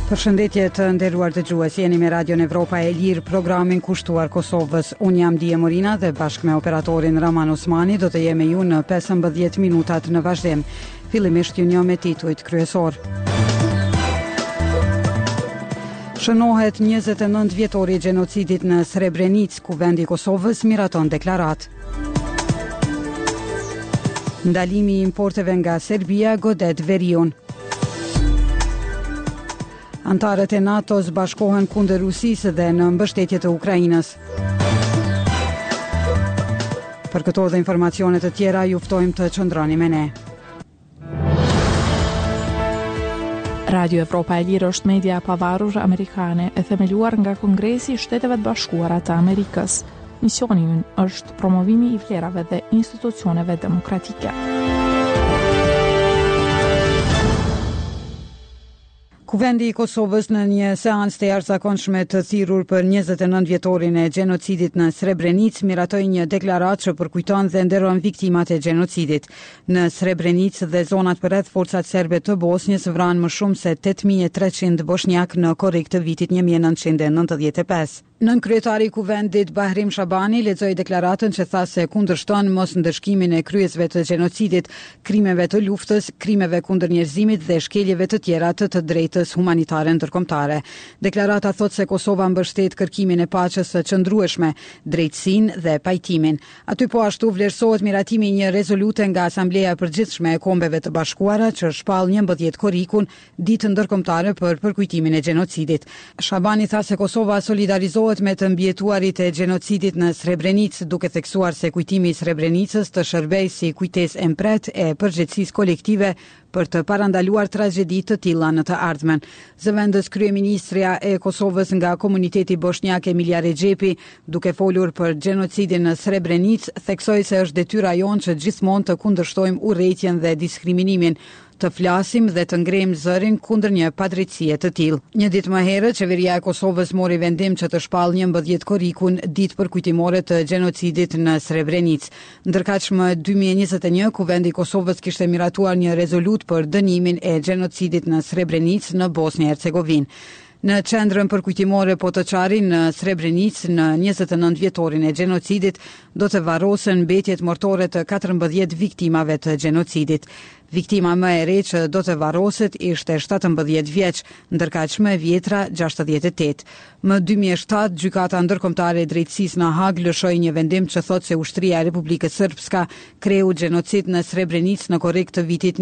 Përshëndetje të nderuar dëgjues, jeni me Radion Evropa e Lirë, programin kushtuar Kosovës. Unë jam Dije Morina dhe bashkë me operatorin Raman Osmani do të jemi ju në 15 minutat në vazhdim. Fillimisht ju njoh me titujt kryesor. Shënohet 29 vjetori i gjenocidit në Srebrenic, ku vendi i Kosovës miraton deklarat. Ndalimi i importeve nga Serbia godet veriun. Antarët e NATO-s bashkohen kundër Rusisë dhe në mbështetje të Ukrainës. Për këto dhe informacione të tjera ju ftojmë të qëndroni me ne. Radio Evropa e Lirë është media e pavarur amerikane e themeluar nga Kongresi i Shteteve të Bashkuara të Amerikës. Misioni ynë është promovimi i vlerave dhe institucioneve demokratike. Kuvendi i Kosovës në një seancë të jashtëzakonshme të thirrur për 29 vjetorin e gjenocidit në Srebrenic miratoi një deklaratë që përkujton dhe nderon viktimat e gjenocidit. Në Srebrenic dhe zonat përreth, forcat serbe të Bosnjës vranë më shumë se 8300 bosnjak në korrik të vitit 1995. Nënkryetari i kuvendit Bahrim Shabani lexoi deklaratën që tha se kundërshton mos ndëshkimin e kryesve të gjenocidit, krimeve të luftës, krimeve kundër njerëzimit dhe shkeljeve të tjera të drejtës humanitare ndërkombëtare. Deklarata thot se Kosova mbështet kërkimin e paqes së qëndrueshme, drejtësinë dhe pajtimin. Aty po ashtu vlerësohet miratimi i një rezolute nga Asambleja e Përgjithshme e Kombeve të Bashkuara që shpall 11 korrikun, ditë ndërkombëtare për përkujtimin e gjenocidit. Shabani tha se Kosova solidarizohet me të mbjetuarit e gjenocidit në Srebrenic, duke theksuar se kujtimi i Srebrenicës të shërbejë si kujtesë e mpret e përgjegjësisë kolektive për të parandaluar tragjedi të tilla në të ardhmen. Zëvendës kryeministrja e Kosovës nga komuniteti bosnjak Emilia Rexhepi, duke folur për gjenocidin në Srebrenic, theksoi se është detyra jonë që gjithmonë të kundërshtojmë urrëtitjen dhe diskriminimin, të flasim dhe të ngrejmë zërin kundër një padrejtësie të tillë. Një ditë më herët, qeveria e Kosovës mori vendim që të shpallë 11 korrikun ditë përkujtimore të gjenocidit në Srebrenic. Ndërkaq më 2021, Kuvendi i Kosovës kishte miratuar një rezolut për dënimin e gjenocidit në Srebrenic në Bosnjë e Hercegovinë. Në qendrën përkujtimore Potoçari në Srebrenic, në 29 vjetorin e gjenocidit, do të varrosen mbetjet mortore të 14 viktimave të gjenocidit. Viktima më e re që do të varroset ishte 17 vjeç, ndërkaq më e vjetra 68. Më 2007, Gjykata Ndërkombëtare e Drejtësisë në Hag lëshoi një vendim që thotë se ushtria e Republikës Srpska kreu gjenocid në Srebrenic në korrik të vitit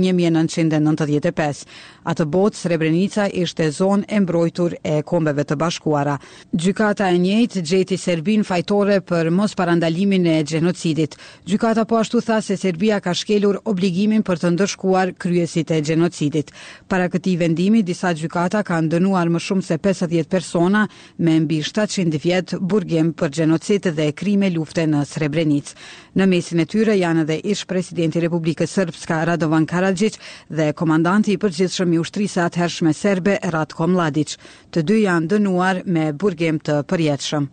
1995. Atë botë Srebrenica ishte zonë e mbrojtur e Kombeve të Bashkuara. Gjykata e njëjtë gjeti Serbin fajtore për mos parandalimin e gjenocidit. Gjykata po ashtu tha se Serbia ka shkelur obligimin për të ndërshkuar kryesit e gjenocidit. Para këtij vendimi, disa gjykata kanë dënuar më shumë se 50 persona me mbi 700 vjet burgim për gjenocid dhe krime lufte në Srebrenic. Në mesin e tyre janë edhe ish presidenti i Republikës Srpska Radovan Karadžić dhe komandanti i përgjithshëm i ushtrisë atëhershme serbe Ratko Mladić. Të dy janë dënuar me burgim të përjetshëm.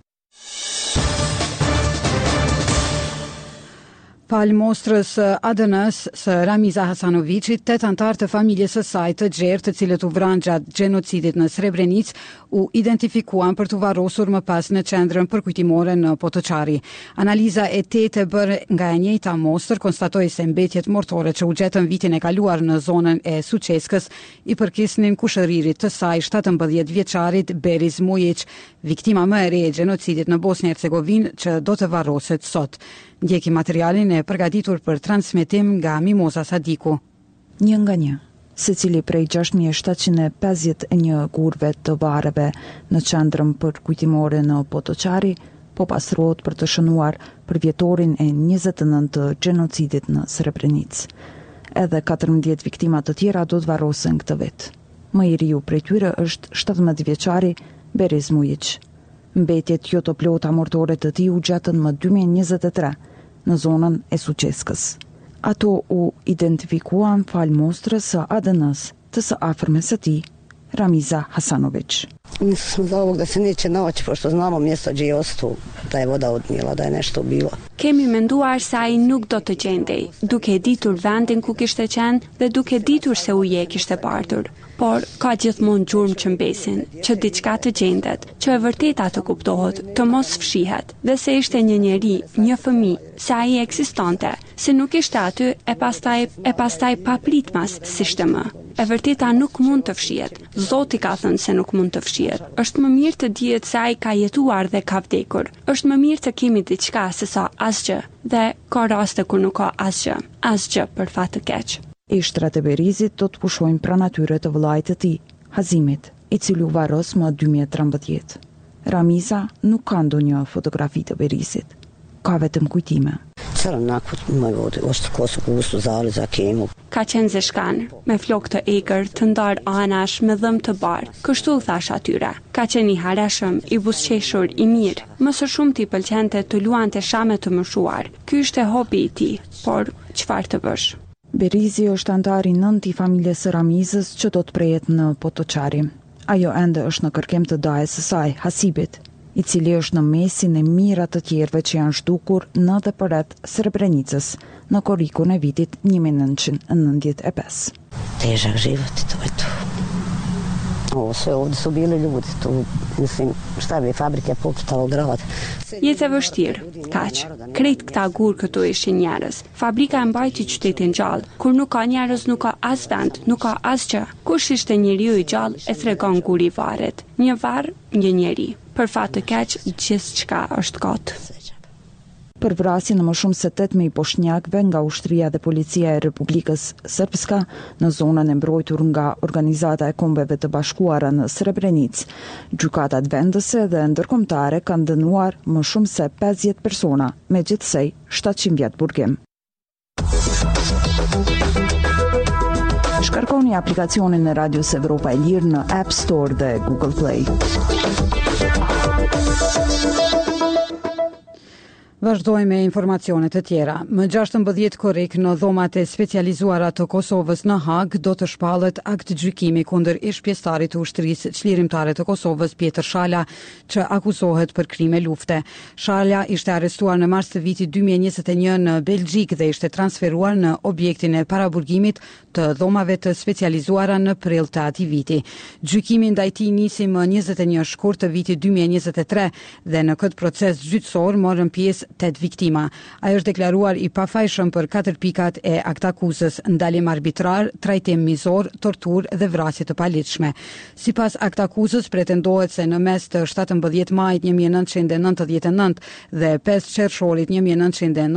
Palmostrës ADN-s së Ramiza Hasanovićit, 8 antarë të familjes së saj të gjerë, të cilët u vranë gjatë gjenocidit në Srebrenic, u identifikuan për të varrosur më pas në qendrën përkujtimore në Potoçari. Analiza e tetë e bërë nga e njëjta mostër konstatoi se mbetjet mortore që u gjetën vitin e kaluar në zonën e Suçeskës i përkisnin kushëririt të saj 17 vjeçarit Beriz Mujić, viktima më e re e gjenocidit në Bosnjë e Hercegovinë që do të varroset sot. Ndjeki materialin e përgatitur për transmetim nga Mimoza Sadiku. Një nga një, secili prej 6751 gurve të varreve në qendrën përkujtimore në Potoçari po pastrohet për të shënuar për vjetorin e 29 të gjenocidit në Srebrenic. Edhe 14 viktima të tjera do të varrosen këtë vit. Më i riu prej tyre është 17 vjeçari Beriz Mujić. Mbetjet jo të plota mortore të tij u gjetën më 2023 në zonën e Suçeskës. Ato u identifikuan fal mostrës së ADN-s të së afërmes së tij, Ramiza Hasanović. Nismo za ovog da se neće naći, pošto znamo mjesto gdje je ostao, da je voda odnijela, da je nešto bilo. Kemi menduar se ai nuk do të gjendej, duke ditur vendin ku kishte qenë dhe duke ditur se uje kishte partur. por ka gjithmonë gjurmë që mbesin, që diçka të gjendet, që e vërteta të kuptohet, të mos fshihet, dhe se ishte një njeri, një fëmijë, se ai ekzistonte, se nuk ishte aty e pastaj pa pritmas si ishte më. E vërteta nuk mund të fshihet. Zoti ka thënë se nuk mund të fshihet. Është më mirë të dihet se ai ka jetuar dhe ka vdekur. Është më mirë të kemi diçka se sa asgjë. Dhe ka raste kur nuk ka asgjë. Asgjë për fat të keq. Ishtrat e Berizit do të pushojnë pranë atyre të vëllait të tij, Hazimit, i cili u varros më 2013. Ramiza nuk ka ndonjë fotografi të Berizit. Ka vetëm kujtime. Crnakut më vodi, është kosu kustu zali za kemu. Ka qenë zeshkan, me flok të egër, të ndarë anash, me dhëm të barë. Kështu thash atyre. Ka qenë i hareshëm, i busqeshur, i mirë. Më së shumë t'i pëlqente të luante shame të mëshuar. Ky ishte hobi i tij, por çfarë të bësh? Berizi është antar i 9 i familjes së Ramizës që do të prejet në Potoçari. Ajo ende është në kërkem të dajes së saj, Hasibit, i cili është në mesin e mirat të tjerëve që janë zhdukur në dhe përreth Srebrenicës në korrikun e vitit 1995. Težak život to je to. Ovo sve ovdje su bili ljudi, tu, mislim, šta bi, fabrike pokretalo grad. Jetë e vështirë, kaq. Krejt këta gur këtu ishin njerëz. Fabrika e mbajti qytetin gjallë. Kur nuk ka njerëz, nuk ka as vend, nuk ka asgjë. Kush ishte njeriu i gjallë e tregon guri varet. Një varr, një njeri. Për fat të keq, gjithçka është kot. Për vrasjen në më shumë se 8.000 poshnjakëve nga ushtria dhe policia e Republikës Srpska në zonën e mbrojtur nga Organizata e Kombeve të Bashkuara në Srebrenicë, gjykatat vendese dhe ndërkombëtare kanë dënuar më shumë se 50 persona, megjithëse 700 vjet burgim. Shkarkoni aplikacionin e Radios Evropa e Lirë në App Store dhe Google Play. Vazhdojmë me informacionet të tjera. Më 16 korrik në dhomat e specializuara të Kosovës në Hag do të shpallet akt gjykimi kundër ish-pjesëtarit të ushtrisë çlirimtare të Kosovës Pjetër Shala, që akuzohet për krime lufte. Shala ishte arrestuar në mars të vitit 2021 në Belgjik dhe ishte transferuar në objektin e paraburgimit të dhomave të specializuara në prill të atij viti. Gjykimi ndaj tij nisi më 21 shkurt të vitit 2023 dhe në këtë proces gjyqësor morën pjesë 8 viktima. Ai është deklaruar i pafajshëm për 4 pikat e aktakuzës: ndalim arbitrar, trajtim mizor, tortur dhe vrasje të paligjshme. Sipas aktakuzës pretendohet se në mes të 17 majit 1999 dhe 5 qershorit 1999